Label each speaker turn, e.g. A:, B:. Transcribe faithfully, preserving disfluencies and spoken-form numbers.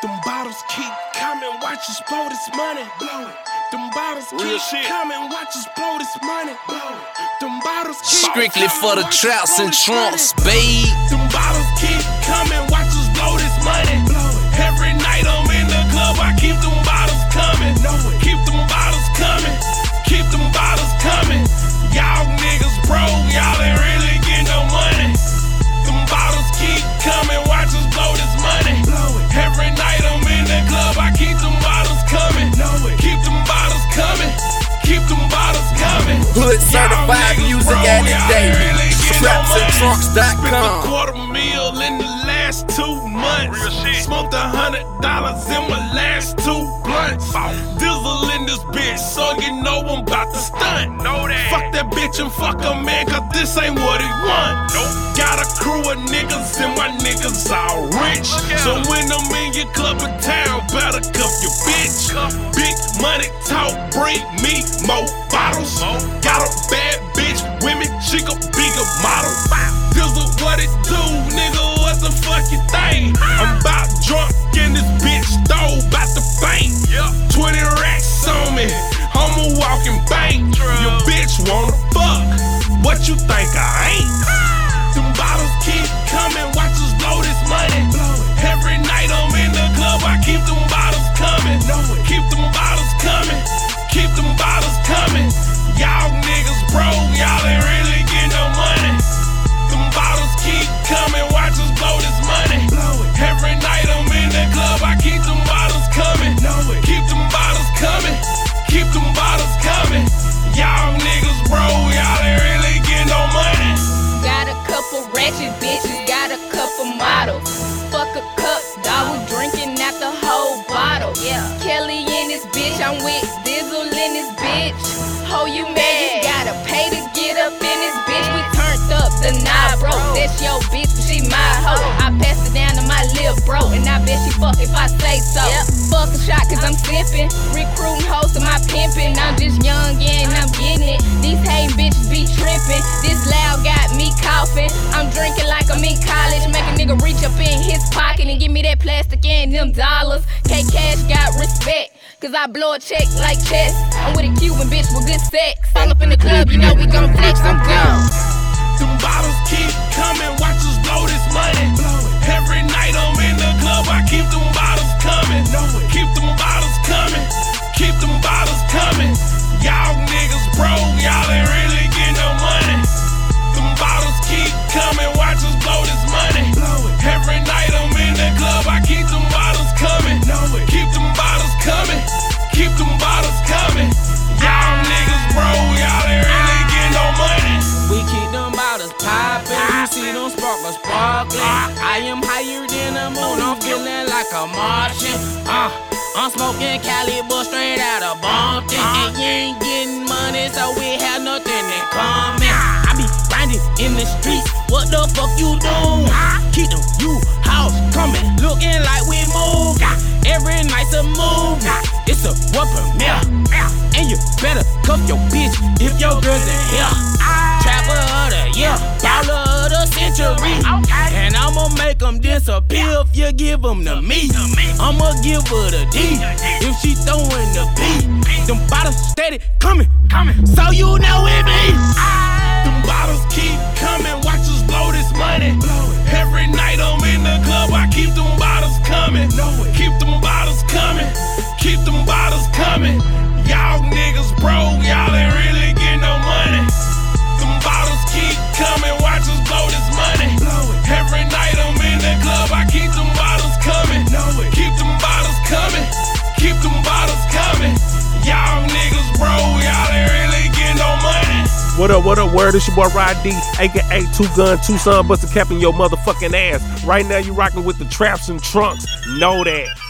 A: Them bottles keep coming, watch us blow this money. Blow it. Them bottles
B: Real
A: keep
B: shit.
A: coming, watch us blow this money. Blow it. Them bottles keep
C: Strictly
A: coming,
C: for the
A: watch us
C: traps
A: blow
C: and
A: this
C: trunks,
A: money.
C: babe.
A: Them bottles keep coming, watch us blow this money. Blow it. Every night I'm in the club, I keep them bottles coming. Know it. Keep them bottles coming, keep them bottles coming. Y'all niggas broke, y'all ain't really getting no money. Them bottles keep coming, watch us blow this money. Blow it. Every night I'm in the club, I keep them bottles coming. Know it. Keep them bottles coming, keep them bottles coming.
C: Hood certified music at the day.
A: Really
C: traps and trunks dot
A: Spent a
C: com.
A: quarter meal in the last two months.
B: Real shit.
A: Smoked a hundred dollars in my last two blunts. Dizzle in this bitch, so you know I'm about to stunt.
B: Know that.
A: Fuck that bitch and fuck a man, cause this ain't what he want.
B: Nope.
A: Got a crew of niggas and my niggas all rich.
B: Look out.
A: So when I'm in your club in town, better cuff your bitch.
B: Cuff.
A: Big money talk, bring me more bottles.
B: More.
A: Got a bad bitch with me, she could be a model. Dizzle what it do, nigga, what the fuck you think? I'm about drunk in this bitch stove, bout to faint.
B: Yep.
A: twenty racks on me, I'm a walking bank.
B: True.
A: Your bitch wanna fuck, what you think I ain't? Them bottles keep coming, watch us blow this money. Every night I'm in the club, I keep them bottles coming. Keep them bottles coming, keep them bottles coming. Y'all niggas broke, y'all ain't really getting no money. Them bottles keep coming, watch us blow this money. Every night I'm in the club, I keep them bottles coming. Keep them bottles coming, keep them bottles coming. Y'all niggas broke, y'all ain't really getting no money.
D: Got a couple ratchet bitches, got a couple models. Fuck a cup, dog, we drinking out the whole bottle. Yeah. Kelly in this bitch, I'm with Dizzle in this bitch. Ho, you mad, you gotta pay to get up in this bitch. We turned up, the knob broke. That's your bitch, but she my hoe. I passed it down to my lil' bro, and I bet she fuck if I say so. Fuck a shot, cause I'm sippin'. Recruiting hoes to my pimpin'. I'm just young, yeah, and I'm getting it. These hating bitches be trippin'. This loud got me coughing. I'm drinking like I'm in college. Make a nigga reach up in his pocket and give me that plastic and them dollars. K Cash got respect, cause I blow a check like chess. I'm with a Cuban bitch with good sex. All up in the club, you know we gon' flex, I'm gone.
A: Them bottles keep coming, watch us blow this money. Every night I'm in the club, I keep them bottles coming. Keep them bottles coming, keep them bottles coming. Y'all niggas broke, y'all ain't really getting no money. Them bottles keep coming, watch us blow this money. Every night I'm in the club, I keep them bottles coming. Keep them bottles coming, keep them bottles coming. Y'all niggas broke, y'all ain't really getting no money.
E: We keep them bottles poppin', you see them sparklers sparklin'. I am higher than the moon, I'm feeling like a Martian. Uh, I'm smoking Cali, but straight out of Bumpton. And you ain't getting money, so we have nothing in common. I be grinding in the streets, what the fuck you do? Keep them you house coming, looking like we move. Every night's a move, it's a one premiere. And you better cuff your bitch if your girl's in here. Trapper of the year, baller of the century. And I'ma make them disappear if you give them to me. I'ma give her the D if she throwing the B. Them bottles steady coming, so you know it me.
A: Them bottles keep coming, watch us blow this money. Every night I'm in the club, I keep them bottles coming. Keep them bottles coming, keep them bottles coming. Y'all niggas broke, y'all ain't really getting no money. Them bottles keep coming, watch us blow this money. Every night I'm in the club, I keep them bottles coming. Keep them bottles coming, keep them bottles coming. Y'all niggas broke, y'all ain't really getting no money.
B: What up, what up, word? It's your boy Rod D, aka Two Gun, Two Son, Buster Cap in your motherfucking ass. Right now you rocking with the Traps and Trunks. Know that.